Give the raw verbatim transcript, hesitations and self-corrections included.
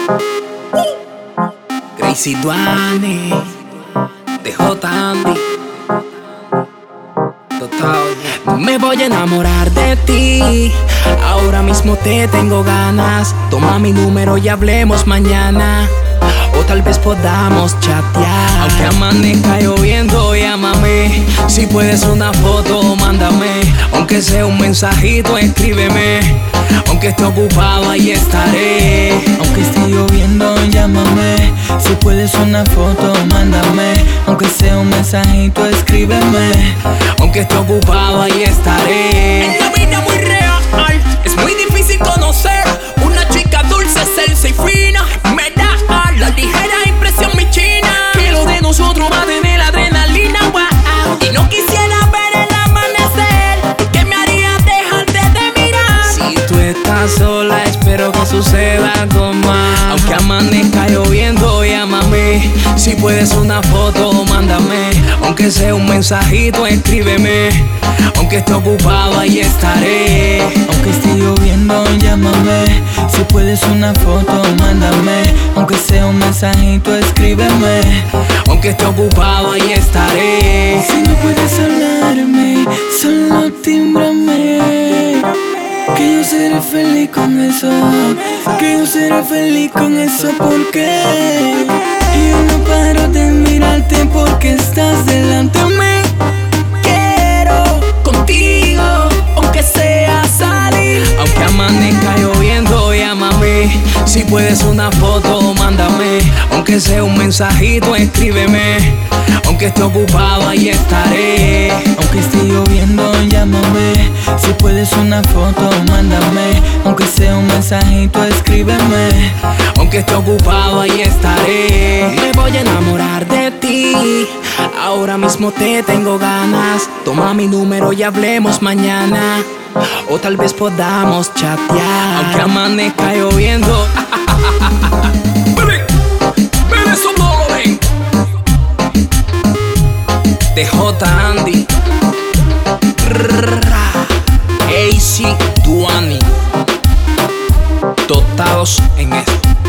Gracie Duane, D J Andy. Total. Me voy a enamorar de ti. Ahora mismo te tengo ganas. Toma mi número y hablemos mañana. O tal vez podamos chatear. Aunque amanezca lloviendo, llámame. Si puedes una foto, mándame. Aunque sea un mensajito, escríbeme. Aunque esté ocupado, ahí estaré. Aunque esté lloviendo, llámame. Si puedes una foto, mándame. Aunque sea un mensajito, escríbeme. Aunque esté ocupado, ahí estaré. En la vida muy real, es muy difícil conocer una chica dulce, celsa y fina. Me da la ligera impresión mi china, que lo de nosotros va a tener adrenalina, wow. Y no quisiera ver el amanecer, porque me haría dejarte de mirar. Si tú estás sola, espero que suceda algo más. Aunque amanezca lloviendo, llámame. Si puedes una foto, mándame. Aunque sea un mensajito, escríbeme. Aunque esté ocupado, ahí estaré. Aunque esté lloviendo, llámame. Si puedes una foto, mándame. Aunque sea un mensajito, escríbeme. Aunque esté ocupado, ahí estaré. Si no puedes hablarme, solo tímbrame. Que yo seré feliz con eso. Que yo seré feliz con eso porque yo no paro de mirarte porque estás delante de mí. Quiero contigo, aunque sea salir. Aunque amanezca lloviendo, llámame. Si puedes una foto, mándame. Aunque sea un mensajito, escríbeme. Aunque esté ocupado, ahí estaré. Aunque esté lloviendo, llámame. Si puedes una foto, mándame. Aunque sea un mensajito, escríbeme. Aunque esté ocupado, ahí estaré. Me voy a enamorar de ti. Ahora mismo te tengo ganas. Toma mi número y hablemos mañana. O tal vez podamos chatear. Aunque amanezca lloviendo. Baby, baby, eso no lo ven. D J Andy, Gracie Duane, totados en esto.